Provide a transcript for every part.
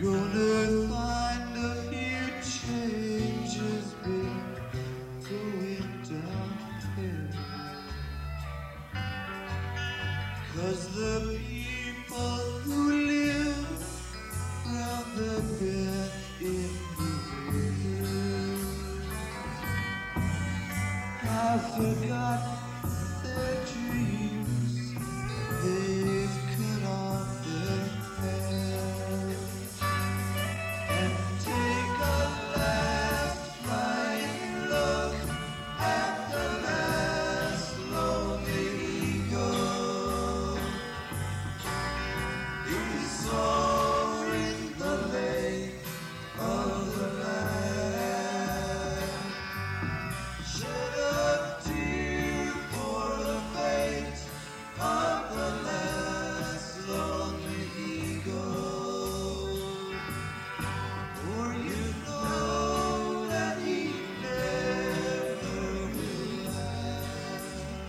Gonna find a few changes been going downhill, 'cause the people who live round the bend in the hill have forgotten their dreams. They've cut off their hair and take a last flying look at the last lonely eagle. He's soaring the lake of the land. Shed a tear for the fate of the last lonely eagle, for you know that he never will land.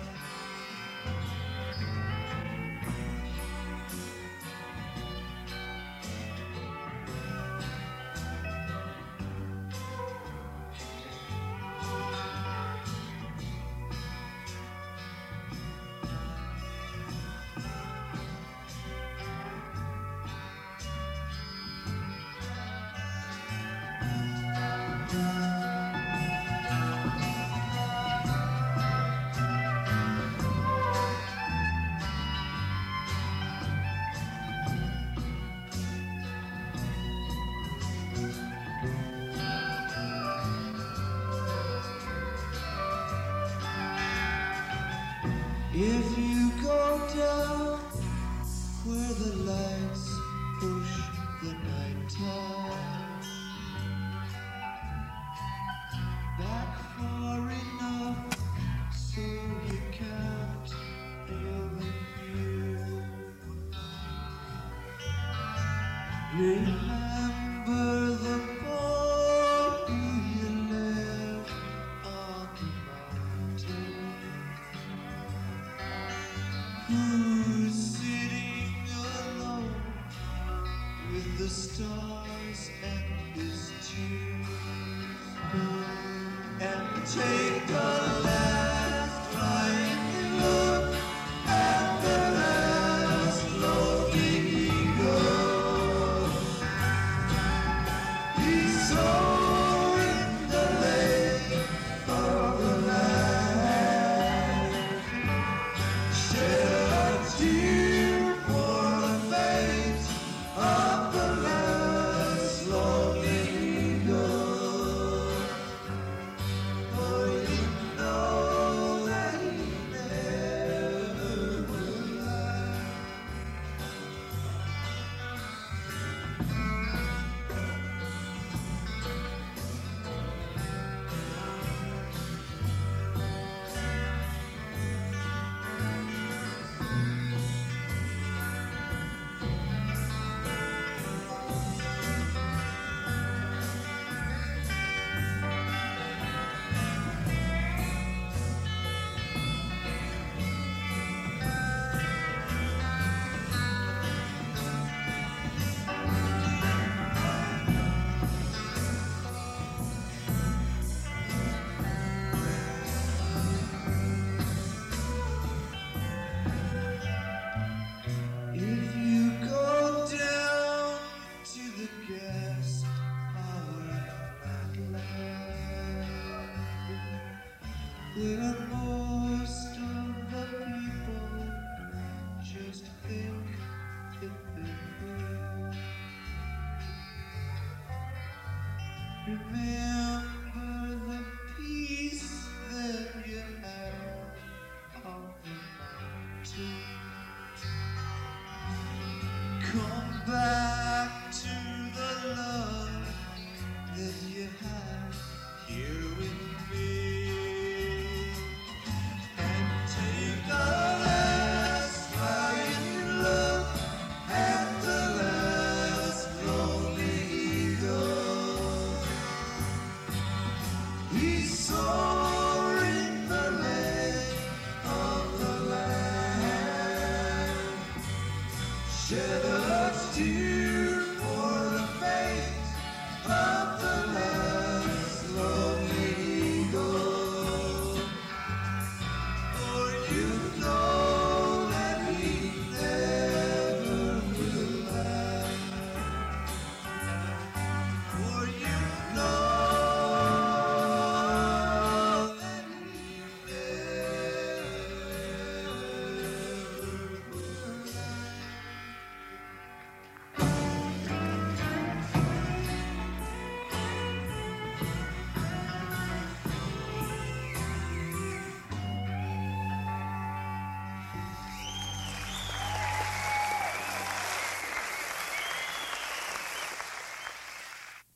If you go down where the lights push the night time back far enough so you can't feel the fear, remember the boy who you left on the mountain, who's sitting alone with the stars and his tears, and take a last flying look at the last lonely eagle. He's soaring the lake of the land. Shed a tear for the fate of the last lonely eagle, for you know that he never will land. If you go down to the gas powered flatland, where most of the people just think that they're free, remember the peace that you have on the mountain. Come back to the love that you had here with me, and take a last flying look at the last lonely eagle. He's soaring the lake of the land. Shed a tear